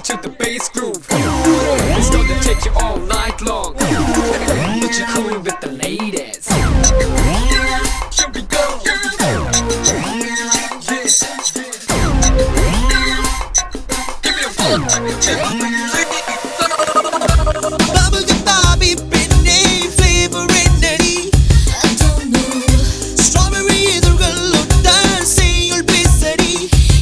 to the bass groove. It's gonna take you all night long, but you're cool with the ladies. Here we go. Give me a Bubblegum Bobby, Britney, flavor என்னடி? I don't know. Strawberry இதழ்களோட செய்யுள் பேசடி.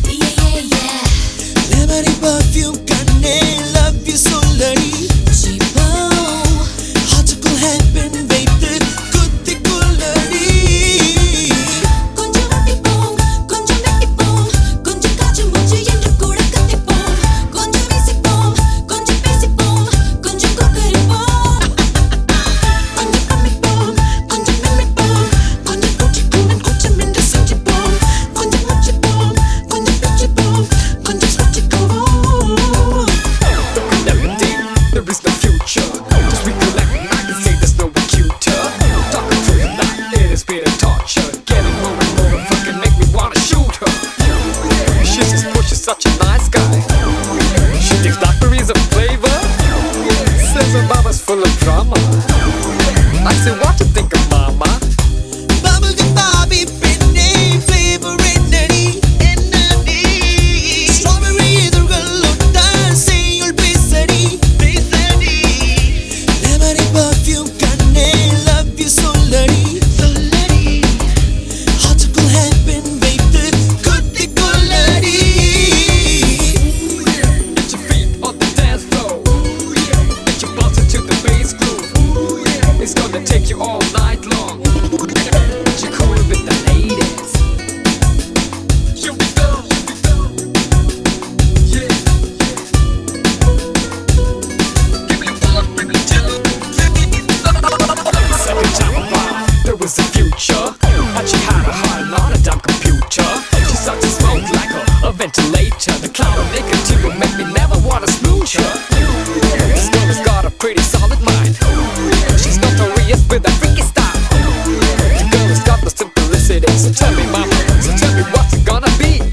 Lemony perfume கண்ணே, love you சொல்லடி. Cheapo. Heartuக்குள் happen வைத்து குத்திக் கொள்ளடி. கொஞ்சம் ஒட்டிப்போம், கொஞ்சம் வெட்டிப்போம், கொஞ்சம் காற்று மூச்சு என்று கூட கத்திப்போம். கொஞ்சம் வீசிப்போம், கொஞ்சம் பேசிப்போம், கொஞ்சம் கொக்கரிப்போம். கொஞ்சம் கம்மிப்போம், கொஞ்சம் மெம்மிப்போம், கொஞ்சம் கூட்டிக்கூடும் கூச்சம் என்று செஞ்சுப்போம். கொஞ்சம் முச்சிப்போம், கொஞ்சம் பிச்சுப்போம், கொஞ்சம் சுற்றிக்குவோம். Never think there is no future. Just recollect, I can say there's no one cuter. Talking to you now, it has been a torture. Getting more and more fucking make me wanna shoot her. She's just pushes such a nice guy. She thinks blackberries are flavor. Says her mama's full of drama. I say, what you think of mama? Bubblegum Bobby, Britney, flavor என்னடி? Strawberry இதழ்களோட செய்யுள் பேசடி. Lemony perfume கண்ணே, love you சொல்லடி. Heartuக்குள் happen வைத்து குத்திக் கொள்ளடி. Get your feet on the dance floor. Get your bumps into the bass groove. It's gonna take you all night long. But you're cool with the ladies. Here we go. Yeah. Give me a ball, bring it down. Second time around, there was a future. And she had a heart on a damn computer. She started to smoke like a ventilator. The cloud of nicotine will make me never wanna smooch her. This girl has got a pretty solid mind. She's notorious with a freaky style. The girl has got the simplicity. So tell me, mama, so tell me what's it gonna be?